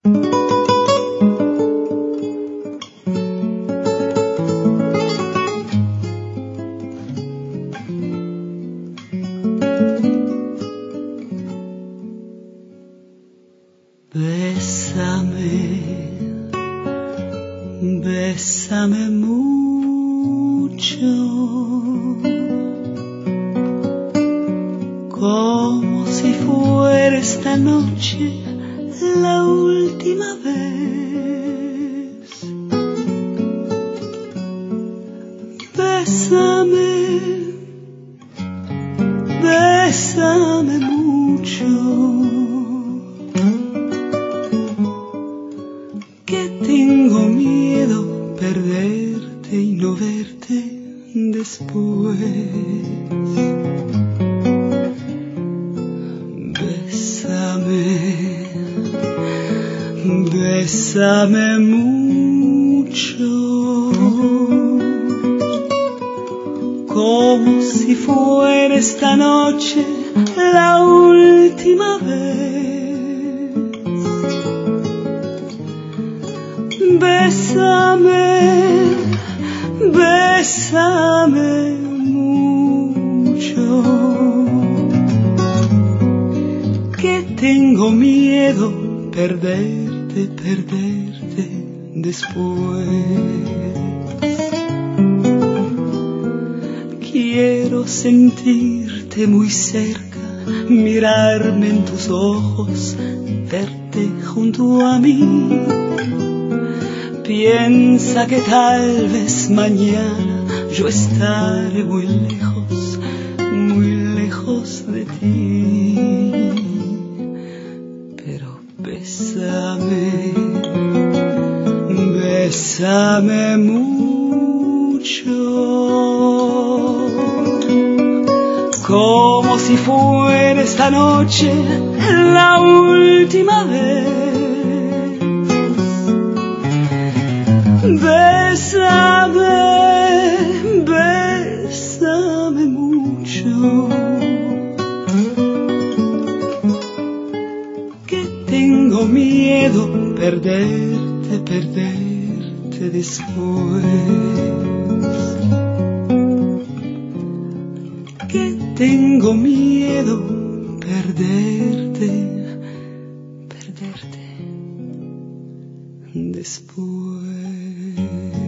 Bésame mucho, como si fuera esta noche la última vez. Bésame, bésame mucho, que tengo miedo perderte y no verte después. Bésame, bésame mucho, como si fuera esta noche la última vez. Bésame, bésame mucho, que tengo miedo perderte después. Quiero sentirte muy cerca, mirarme en tus ojos, verte junto a mí. Piensa que tal vez mañana yo estaré muy lejos de ti. Pero bésame, bésame mucho, como si fuera esta noche la última vez. Bésame, bésame mucho, que tengo miedo perderte después. Que tengo miedo perderte después.